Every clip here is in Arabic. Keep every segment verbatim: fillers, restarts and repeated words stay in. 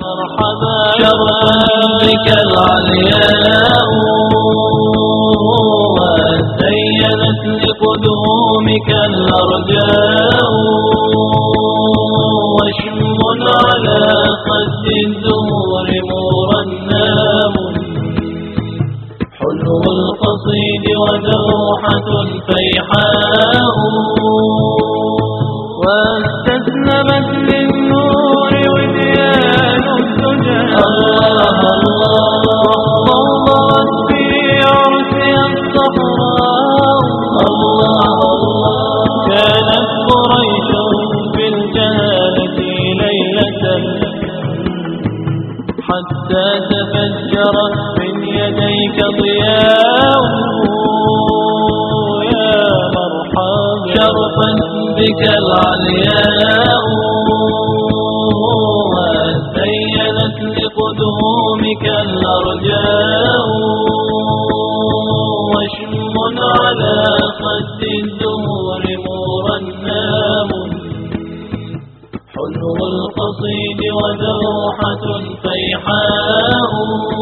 مرحبا شرفا بك العلياء وزينت لقدومك الأرجاء وشم على خد الزهور مرنام حلو القصيد ودوحة فيحاء واستسلمت للنور وديان الدجى الله الله ضوضت في عرسها الصحراء الله الله كانت قريش في الجهالة ليلة حتى تفجرت من يديك ضياء يا مرحبا شرفا بك العلياء وزينت لقدومك الأرجاء وشم على خد الزهور مرنام حلو القصيد ودوحة فيحاء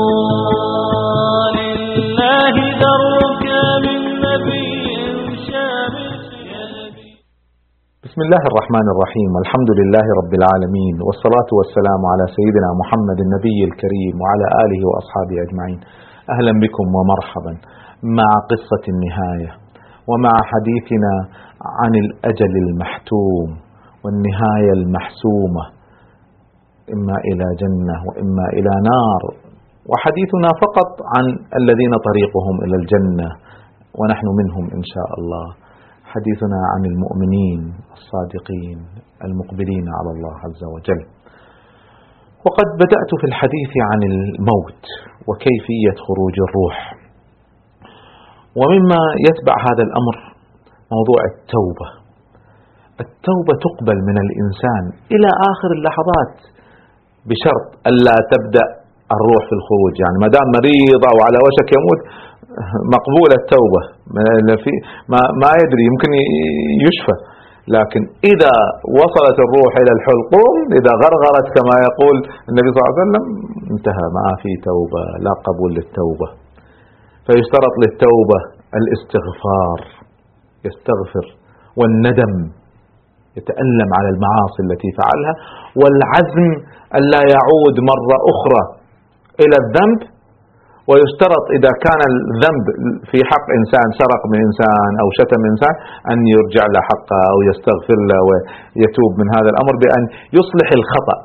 لله درك من نبي شامل. بسم الله الرحمن الرحيم والحمد لله رب العالمين والصلاة والسلام على سيدنا محمد النبي الكريم وعلى آله وأصحابه أجمعين. أهلا بكم ومرحبا مع قصة النهاية ومع حديثنا عن الأجل المحتوم والنهاية المحسومة إما إلى جنة وإما إلى نار، وحديثنا فقط عن الذين طريقهم إلى الجنة ونحن منهم إن شاء الله. حديثنا عن المؤمنين الصادقين المقبلين على الله عز وجل. وقد بدأت في الحديث عن الموت وكيفية خروج الروح، ومما يتبع هذا الأمر موضوع التوبة. التوبة تقبل من الإنسان إلى آخر اللحظات بشرط ألا تبدأ الروح في الخروج، يعني ما دام مريض أو على وشك يموت مقبولة التوبة، ما, ما يدري يمكن يشفى. لكن إذا وصلت الروح إلى الحلقوم، إذا غرغرت كما يقول النبي صلى الله عليه وسلم، انتهى، ما في توبة، لا قبول للتوبة. فيشترط للتوبة الاستغفار، يستغفر، والندم، يتألم على المعاصي التي فعلها، والعزم ألا يعود مرة أخرى إلى الذنب. ويشترط إذا كان الذنب في حق إنسان، سرق من إنسان أو شتم من إنسان، أن يرجع له حقه أو يستغفر له ويتوب من هذا الأمر بأن يصلح الخطأ.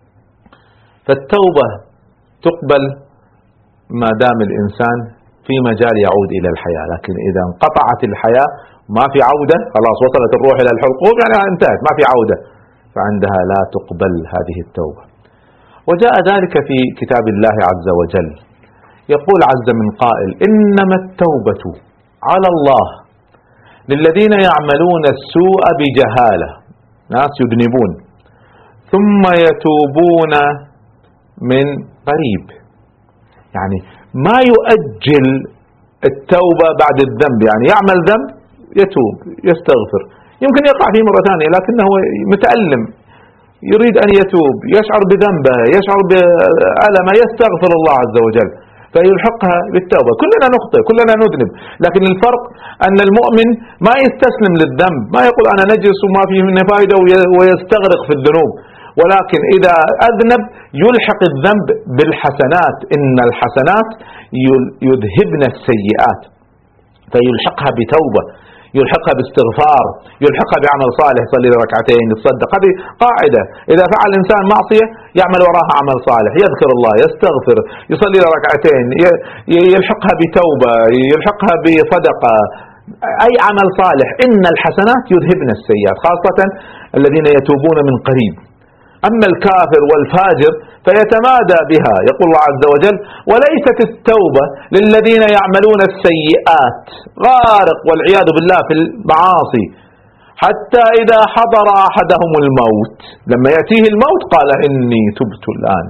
فالتوبة تقبل ما دام الإنسان في مجال يعود إلى الحياة، لكن إذا انقطعت الحياة ما في عودة، خلاص وصلت الروح إلى الحلقوم يعني انتهت، ما في عودة، فعندها لا تقبل هذه التوبة. وجاء ذلك في كتاب الله عز وجل، يقول عز من قائل: إنما التوبة على الله للذين يعملون السوء بجهالة، ناس يذنبون ثم يتوبون من قريب، يعني ما يؤجل التوبة بعد الذنب، يعني يعمل ذنب يتوب يستغفر، يمكن يقع فيه مرة ثانية لكنه متألم يريد أن يتوب، يشعر بذنبه، يشعر بألمه، يستغفر الله عز وجل فيلحقها بالتوبة. كلنا نخطئ، كلنا نذنب، لكن الفرق أن المؤمن ما يستسلم للذنب، ما يقول أنا نجس وما فيه منه فائدة ويستغرق في الذنوب، ولكن إذا أذنب يلحق الذنب بالحسنات، إن الحسنات يذهبن السيئات، فيلحقها بتوبة، يلحقها باستغفار، يلحقها بعمل صالح، يصلي ركعتين، يتصدق. هذه قاعدة، إذا فعل الإنسان معصية يعمل وراها عمل صالح، يذكر الله، يستغفر، يصلي ركعتين، يلحقها بتوبة، يلحقها بصدقة، أي عمل صالح. إن الحسنات يذهبن السيئات، خاصة الذين يتوبون من قريب. أما الكافر والفاجر فيتمادى بها، يقول الله عز وجل: وليست التوبة للذين يعملون السيئات، غارق والعياذ بالله في المعاصي، حتى إذا حضر أحدهم الموت، لما يأتيه الموت قال إني تبت الآن.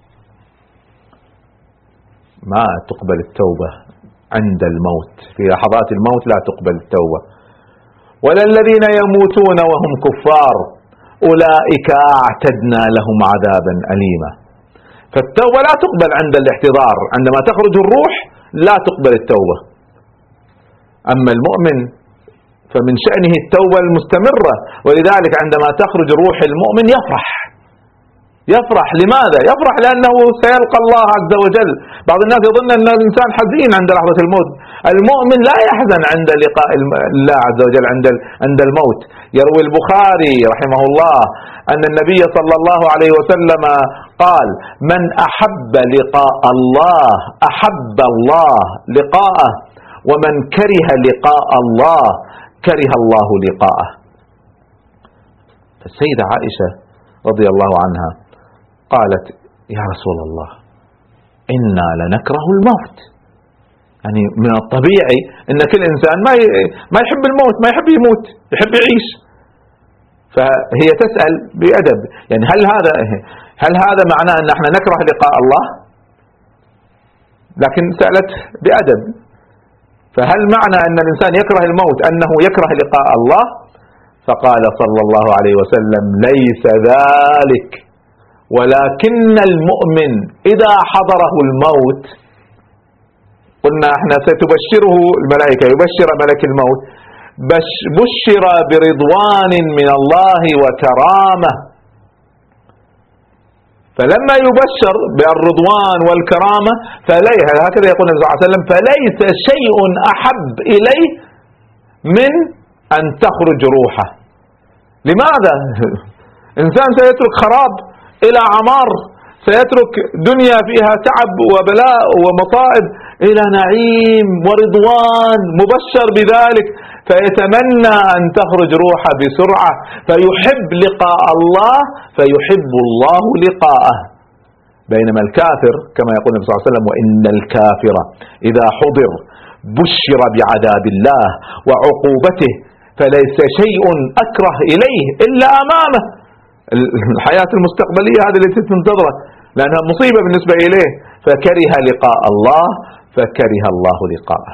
ما تقبل التوبة عند الموت، في لحظات الموت لا تقبل التوبة. ولا الذين يموتون وهم كفار أولئك أعتدنا لهم عذابا أليما. فالتوبة لا تقبل عند الاحتضار، عندما تخرج الروح لا تقبل التوبة. أما المؤمن فمن شأنه التوبة المستمرة، ولذلك عندما تخرج روح المؤمن يفرح. يفرح لماذا؟ يفرح لأنه سيلقى الله عز وجل. بعض الناس يظن أن الإنسان حزين عند لحظة الموت. المؤمن لا يحزن عند لقاء الله عز وجل عند عند الموت. يروي البخاري رحمه الله أن النبي صلى الله عليه وسلم قال: من أحب لقاء الله أحب الله لقاءه، ومن كره لقاء الله كره الله لقاءه. فالسيدة عائشة رضي الله عنها قالت: يا رسول الله، إنا لنكره الموت. يعني من الطبيعي أن كل إنسان ما ما يحب الموت، ما يحب يموت، يحب يعيش. فهي تسأل بأدب، يعني هل هذا هل هذا معناه أن احنا نكره لقاء الله؟ لكن سألت بأدب. فهل معنى أن الإنسان يكره الموت أنه يكره لقاء الله؟ فقال صلى الله عليه وسلم: ليس ذلك، ولكن المؤمن إذا حضره الموت، قلنا احنا ستبشره الملائكة، يبشر ملك الموت، بشر برضوان من الله وكرامة. فلما يبشر بالرضوان والكرامة فليه، هكذا يقول النبي صلى الله عليه وسلم: فليس شيء أحب إليه من أن تخرج روحه. لماذا؟ إنسان سيترك خراب إلى عمار، سيترك دنيا فيها تعب وبلاء ومصائب إلى نعيم ورضوان مبشر بذلك، فيتمنى أن تخرج روحه بسرعة، فيحب لقاء الله فيحب الله لقاءه. بينما الكافر كما يقول النبي صلى الله عليه وسلم: وإن الكافر إذا حضر بشر بعذاب الله وعقوبته، فليس شيء أكره إليه إلا أمامه. الحياة المستقبلية هذه التي تنتظره، لأنها مصيبة بالنسبة إليه، فكره لقاء الله فكره الله لقاءه.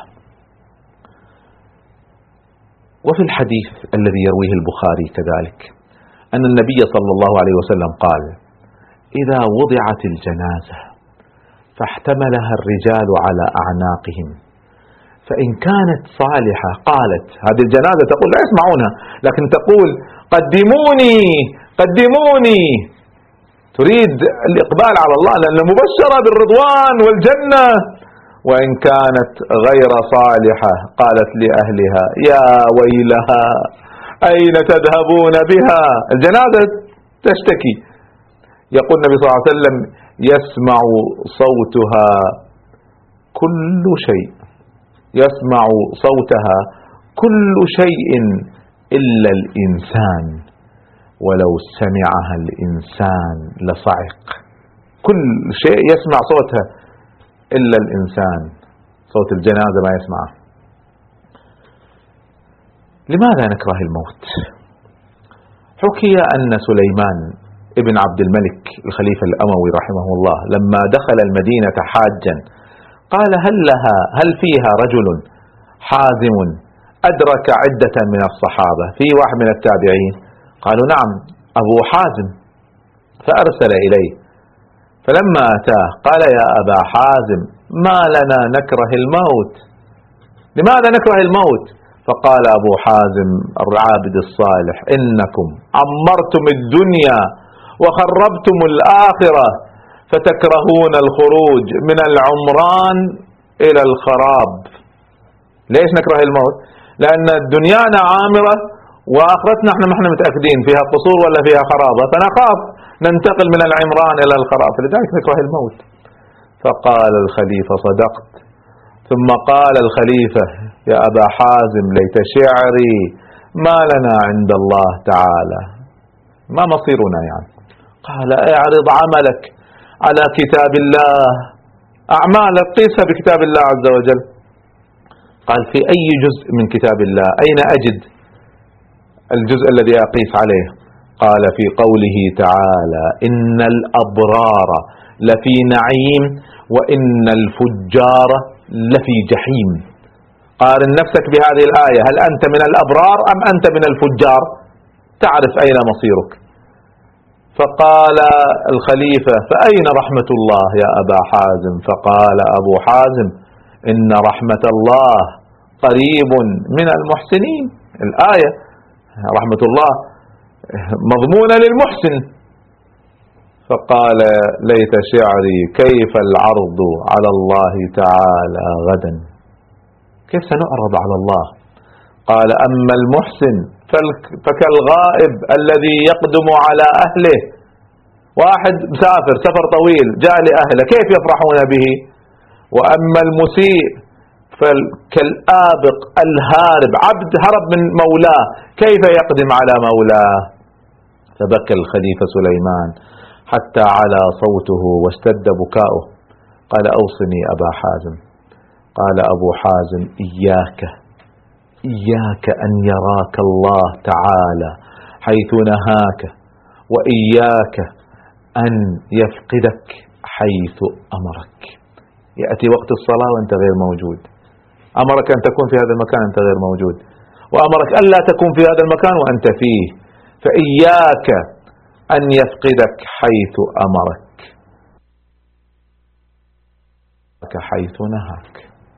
وفي الحديث الذي يرويه البخاري كذلك أن النبي صلى الله عليه وسلم قال: إذا وضعت الجنازة فاحتملها الرجال على أعناقهم، فإن كانت صالحة، قالت هذه الجنازة تقول، لا يسمعونها، لكن تقول: قدموني قدموني، تريد الإقبال على الله لأنها مبشرة بالرضوان والجنة. وإن كانت غير صالحة قالت لأهلها: يا ويلها، أين تذهبون بها؟ الجنازة تشتكي. يقول النبي صلى الله عليه وسلم: يسمع صوتها كل شيء، يسمع صوتها كل شيء إلا الإنسان، ولو سمعها الإنسان لصعق. كل شيء يسمع صوتها إلا الإنسان، صوت الجنازة ما يسمعه. لماذا نكره الموت؟ حكي أن سليمان ابن عبد الملك الخليفة الأموي رحمه الله لما دخل المدينة حاجا قال: هل لها هل فيها رجل حازم أدرك عدة من الصحابة؟ في واحد من التابعين؟ قالوا: نعم، أبو حازم. فأرسل إليه، فلما أتاه قال: يا أبا حازم، ما لنا نكره الموت؟ لماذا نكره الموت؟ فقال أبو حازم العابد الصالح: إنكم عمرتم الدنيا وخربتم الآخرة، فتكرهون الخروج من العمران إلى الخراب. ليش نكره الموت؟ لأن دنيانا عامرة وآخرتنا احنا ما احنا متأكدين فيها قصور ولا فيها خرابة، فنخاف ننتقل من العمران إلى الخراب، فلذلك نكره الموت. فقال الخليفة: صدقت. ثم قال الخليفة: يا أبا حازم، ليت شعري، ما لنا عند الله تعالى، ما مصيرنا يعني؟ قال: اعرض عملك على كتاب الله، أعمالك قيسها بكتاب الله عز وجل. قال: في أي جزء من كتاب الله؟ أين أجد الجزء الذي أقيس عليه؟ قال: في قوله تعالى: إن الأبرار لفي نعيم وإن الفجار لفي جحيم. قارن نفسك بهذه الآية، هل أنت من الأبرار أم أنت من الفجار؟ تعرف أين مصيرك. فقال الخليفة: فأين رحمة الله يا أبا حازم؟ فقال أبو حازم: إن رحمة الله قريب من المحسنين. الآية رحمة الله مضمونة للمحسن. فقال: ليت شعري كيف العرض على الله تعالى غدا، كيف سنعرض على الله؟ قال: أما المحسن فكالغائب الذي يقدم على أهله. واحد مسافر سفر طويل جاء لأهله، كيف يفرحون به؟ وأما المسيء فكالآبق الهارب، عبد هرب من مولاه، كيف يقدم على مولاه؟ فبكى الخليفة سليمان حتى على صوته واشتد بكاؤه. قال: أوصني أبا حازم. قال أبو حازم: إياك إياك أن يراك الله تعالى حيث نهاك، وإياك أن يفقدك حيث أمرك. يأتي وقت الصلاة وأنت غير موجود، أمرك أن تكون في هذا المكان أنت غير موجود، وأمرك أن لا تكون في هذا المكان وأنت فيه، فإياك أن يفقدك حيث أمرك حيث نهاك.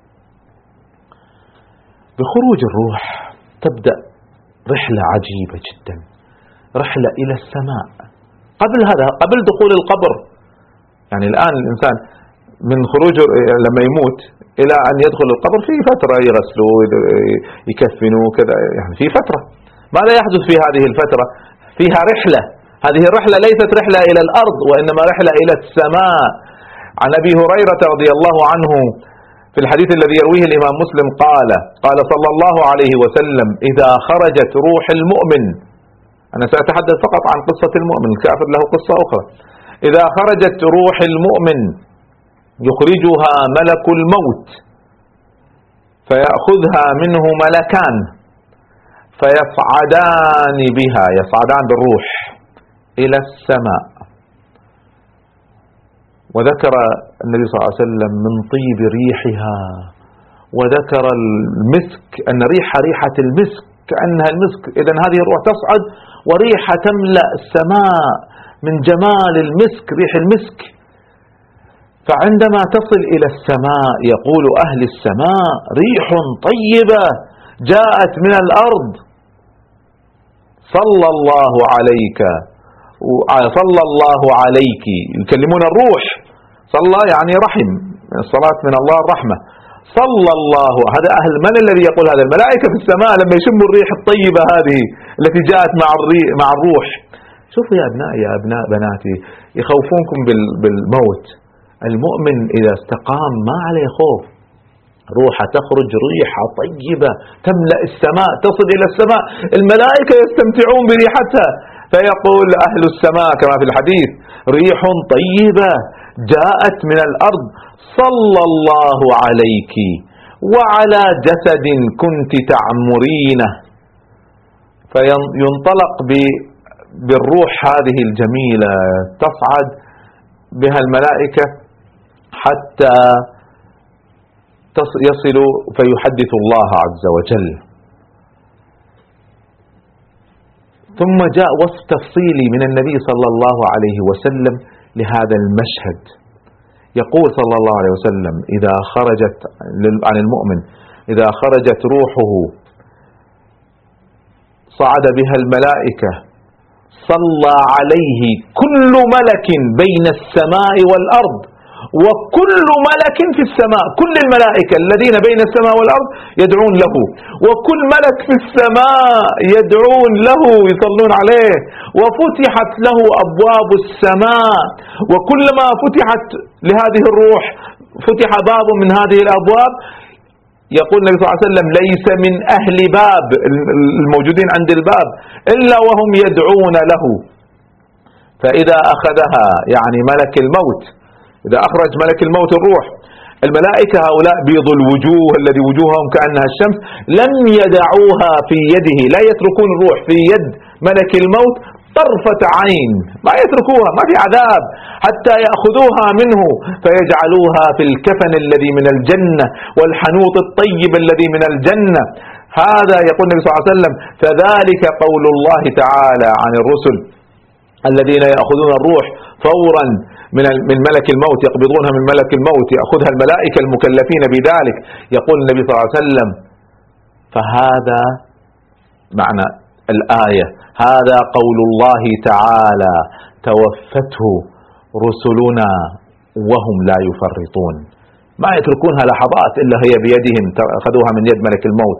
بخروج الروح تبدأ رحلة عجيبة جدا، رحلة إلى السماء. قبل هذا، قبل دخول القبر، يعني الآن الإنسان من خروجه لما يموت إلى أن يدخل القبر في فترة، يغسلوه يكفنوه كذا، يعني في فترة. ماذا يحدث في هذه الفترة؟ فيها رحلة. هذه الرحلة ليست رحلة إلى الأرض، وإنما رحلة إلى السماء. عن أبي هريرة رضي الله عنه في الحديث الذي يرويه الإمام مسلم قال: قال صلى الله عليه وسلم: إذا خرجت روح المؤمن، أنا سأتحدث فقط عن قصة المؤمن، الكافر له قصة أخرى. إذا خرجت روح المؤمن يخرجها ملك الموت فيأخذها منه ملكان فيصعدان بها، يصعدان بالروح إلى السماء. وذكر النبي صلى الله عليه وسلم من طيب ريحها، وذكر المسك أن ريحها ريحة المسك كأنها المسك. إذن هذه الروح تصعد وريحة تملأ السماء من جمال المسك، ريح المسك. فعندما تصل إلى السماء يقول أهل السماء: ريح طيبة جاءت من الأرض، صلى الله عليك، صلى الله عليك. يكلمون الروح، صلى يعني رحم، الصلاة من الله الرحمة. صلى الله، هذا أهل من الذي يقول هذا؟ الملائكة في السماء لما يشموا الريح الطيبة هذه التي جاءت مع مع الروح. شوفوا يا أبنائي يا أبناء بناتي، يخوفونكم بالموت. المؤمن إذا استقام ما عليه خوف، روحه تخرج ريحة طيبة تملأ السماء، تصل إلى السماء، الملائكة يستمتعون بريحتها. فيقول أهل السماء كما في الحديث: ريح طيبة جاءت من الأرض، صلى الله عليك وعلى جسد كنت تعمرينه. فينطلق بالروح هذه الجميلة، تصعد بها الملائكة حتى يصل فيحدث الله عز وجل. ثم جاء وصف تفصيلي من النبي صلى الله عليه وسلم لهذا المشهد. يقول صلى الله عليه وسلم: إذا خرجت عن المؤمن، إذا خرجت روحه صعد بها الملائكة، صلى عليه كل ملك بين السماء والأرض، وكل ملك في السماء، كل الملائكة الذين بين السماء والأرض يدعون له، وكل ملك في السماء يدعون له يصلون عليه، وفتحت له أبواب السماء. وكلما فتحت لهذه الروح فتح باب من هذه الأبواب، يقول النبي صلى الله عليه وسلم: ليس من أهل باب الموجودين عند الباب إلا وهم يدعون له. فإذا أخذها، يعني ملك الموت، إذا أخرج ملك الموت الروح، الملائكة هؤلاء بيض الوجوه الذي وجوههم كأنها الشمس، لم يدعوها في يده، لا يتركون الروح في يد ملك الموت طرفة عين، ما يتركوها، ما في عذاب، حتى يأخذوها منه فيجعلوها في الكفن الذي من الجنة والحنوط الطيب الذي من الجنة. هذا يقول النبي صلى الله عليه وسلم: فذلك قول الله تعالى عن الرسل الذين يأخذون الروح فورا من من ملك الموت، يقبضونها من ملك الموت، يأخذها الملائكة المكلفين بذلك. يقول النبي صلى الله عليه وسلم: فهذا معنى الآية، هذا قول الله تعالى: توفته رسلنا وهم لا يفرطون. ما يتركونها لحظات إلا هي بيدهم، أخذوها من يد ملك الموت.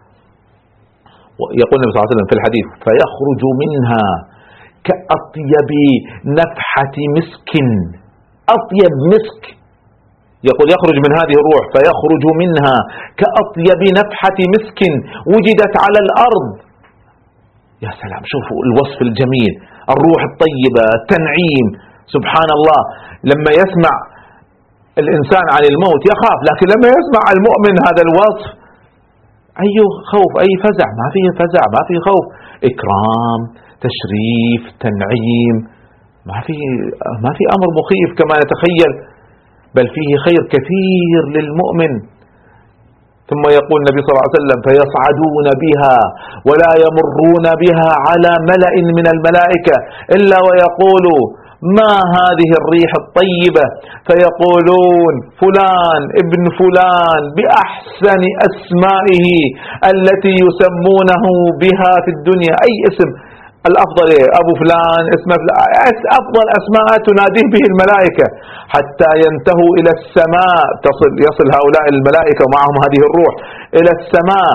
يقول النبي صلى الله عليه وسلم في الحديث: فيخرج منها كأطيب نفحة مسك. أطيب مسك، يقول يخرج من هذه الروح فيخرج منها كأطيب نفحة مسك وجدت على الأرض. يا سلام، شوفوا الوصف الجميل، الروح الطيبة، التنعيم. سبحان الله، لما يسمع الإنسان عن الموت يخاف، لكن لما يسمع المؤمن هذا الوصف أي خوف، أي فزع، ما فيه فزع، ما فيه خوف، إكرام، تشريف، تنعيم، ما في ما في أمر مخيف كما نتخيل، بل فيه خير كثير للمؤمن. ثم يقول النبي صلى الله عليه وسلم: فيصعدون بها ولا يمرون بها على ملأ من الملائكة إلا ويقولوا: ما هذه الريح الطيبة؟ فيقولون: فلان ابن فلان بأحسن أسمائه التي يسمونه بها في الدنيا. أي اسم الأفضل؟ أبو فلان، اسم أفضل أسماء تناديه به الملائكة، حتى ينتهوا إلى السماء. تصل يصل هؤلاء الملائكة ومعهم هذه الروح إلى السماء،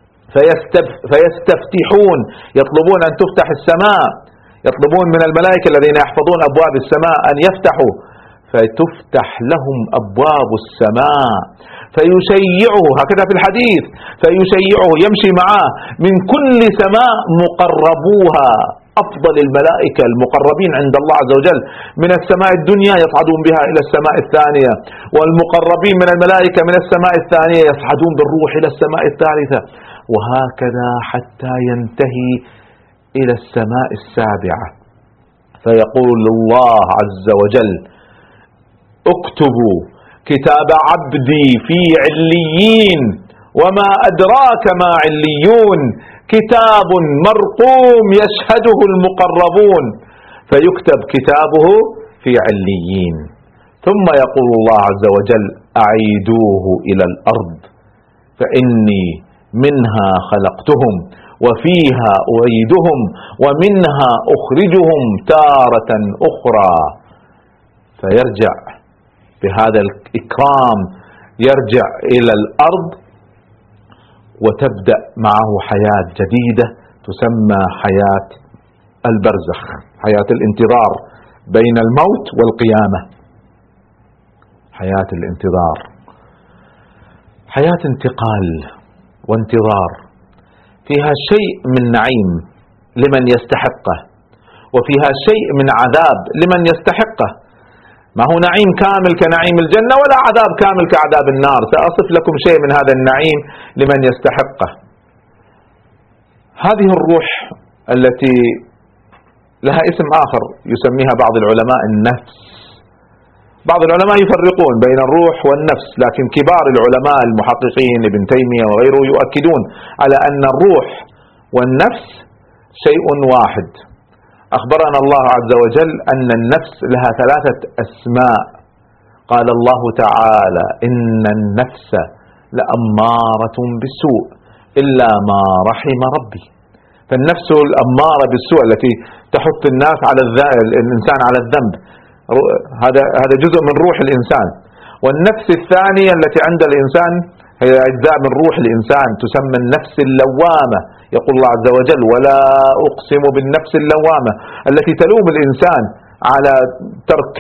فيستفتحون، يطلبون أن تفتح السماء، يطلبون من الملائكة الذين يحفظون أبواب السماء أن يفتحوا، فتفتح لهم أبواب السماء فيشيعه، هكذا في الحديث، فيشيعه يمشي معه من كل سماء مقربوها، أفضل الملائكة المقربين عند الله عز وجل من السماء الدنيا يصعدون بها إلى السماء الثانية، والمقربين من الملائكة من السماء الثانية يصعدون بالروح إلى السماء الثالثة، وهكذا حتى ينتهي إلى السماء السابعة. فيقول الله عز وجل: اكتبوا كتاب عبدي في عليين، وما أدراك ما عليون، كتاب مرقوم يشهده المقربون. فيكتب كتابه في عليين، ثم يقول الله عز وجل: أعيدوه إلى الأرض فإني منها خلقتهم وفيها أعيدهم ومنها أخرجهم تارة أخرى. فيرجع بهذا الإكرام، يرجع إلى الأرض وتبدأ معه حياة جديدة تسمى حياة البرزخ، حياة الانتظار بين الموت والقيامة. حياة الانتظار، حياة انتقال وانتظار، فيها شيء من نعيم لمن يستحقه، وفيها شيء من عذاب لمن يستحقه. ما هو نعيم كامل كنعيم الجنة، ولا عذاب كامل كعذاب النار. سأصف لكم شيء من هذا النعيم لمن يستحقه. هذه الروح التي لها اسم آخر يسميها بعض العلماء النفس. بعض العلماء يفرقون بين الروح والنفس، لكن كبار العلماء المحققين ابن تيمية وغيره يؤكدون على أن الروح والنفس شيء واحد. أخبرنا الله عز وجل أن النفس لها ثلاثة أسماء. قال الله تعالى: إن النفس لأمارة بالسوء إلا ما رحم ربي. فالنفس الأمارة بالسوء التي تحث الناس على الإنسان على الذنب، هذا هذا جزء من روح الإنسان. والنفس الثانية التي عند الإنسان هي أجزاء من روح الإنسان، تسمى النفس اللوامة. يقول الله عز وجل: ولا أقسم بالنفس اللوامة، التي تلوم الإنسان على ترك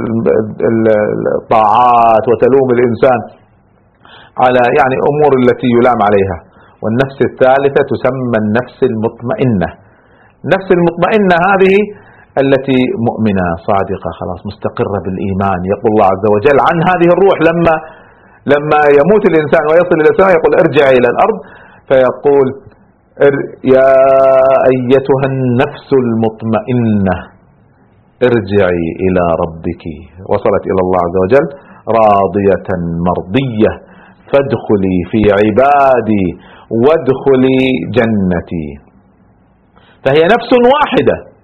الطاعات، وتلوم الإنسان على يعني أمور التي يلام عليها. والنفس الثالثة تسمى النفس المطمئنة. النفس المطمئنة هذه التي مؤمنة صادقة، خلاص مستقرة بالإيمان. يقول الله عز وجل عن هذه الروح لما لما يموت الإنسان ويصل إلى السماء يقول: ارجع إلى الأرض، فيقول: يا أيتها النفس المطمئنة ارجعي إلى ربك. وصلت إلى الله عز وجل: راضية مرضية فادخلي في عبادي وادخلي جنتي. فهي نفس واحدة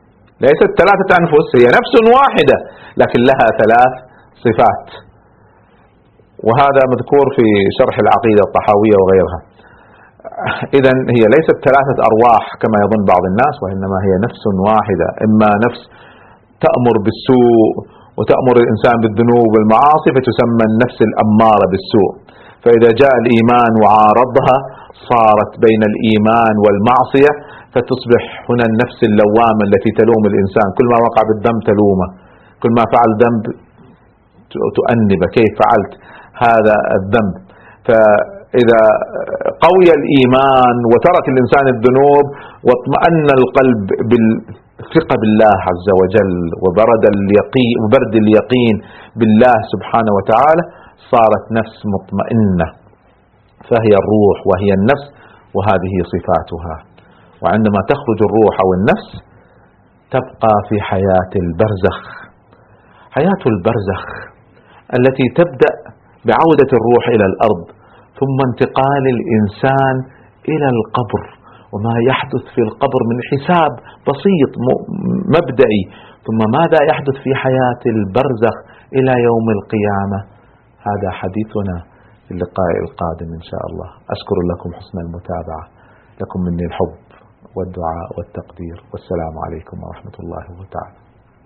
ليست ثلاثة أنفس، هي نفس واحدة لكن لها ثلاث صفات، وهذا مذكور في شرح العقيدة الطحاوية وغيرها. إذن هي ليست ثلاثة أرواح كما يظن بعض الناس، وإنما هي نفس واحدة، إما نفس تأمر بالسوء وتأمر الإنسان بالذنوب والمعاصي فتسمى النفس الأمارة بالسوء، فإذا جاء الإيمان وعارضها صارت بين الإيمان والمعصية فتصبح هنا النفس اللوامة التي تلوم الإنسان، كل ما وقع بالذنب تلومه، كل ما فعل ذنب تؤنبه كيف فعلت هذا الذنب. فإذا قوي الإيمان وترك الإنسان الذنوب واطمأن القلب بالثقة بالله عز وجل وبرد اليقين وبرد اليقين بالله سبحانه وتعالى صارت نفس مطمئنة، فهي الروح وهي النفس، وهذه صفاتها. وعندما تخرج الروح أو النفس تبقى في حياة البرزخ، حياة البرزخ التي تبدأ بعودة الروح إلى الأرض ثم انتقال الإنسان إلى القبر وما يحدث في القبر من حساب بسيط مبدئي، ثم ماذا يحدث في حياة البرزخ إلى يوم القيامة. هذا حديثنا في اللقاء القادم إن شاء الله. أشكر لكم حسن المتابعة، لكم مني الحب والدعاء والتقدير، والسلام عليكم ورحمة الله وتعالى.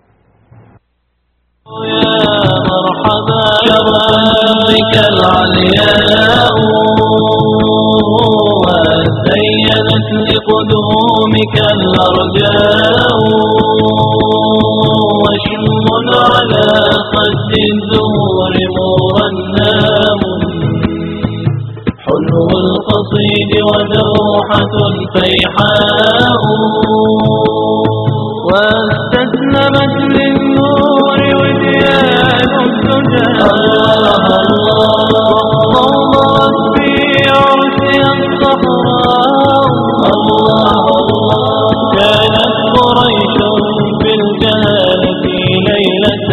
يا مرحبا بك العلياء وزينت لقدومك الأرجاء، وشم على خد الزهور مرنام، حلو القصيد ودوحة فيحاء، واستسلمت للنور وديان الدجى، وضوضت في عرسها الصحراء. كانت قريش بالجهالة ليلة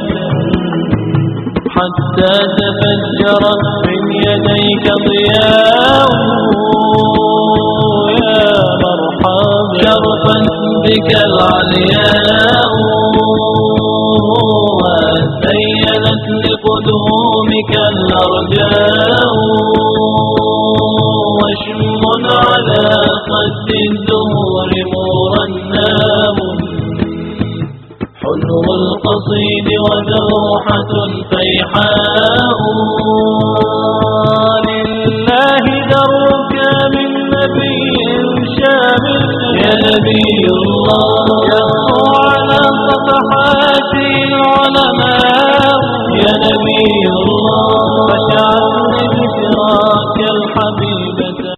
حتى تفجرت من يديك ضياء. يا مرحبا شرفا بك العلياء وزينت لقدومك الأرجاء، وشم على خد الزهور مرنام، حلو القصيد ودوحة فيحاء. لله درك من نبي شامل يا نبي الله، يخطو على صفحاته العلماء يا نبي الله، فاجعل ذكراك الحبيبة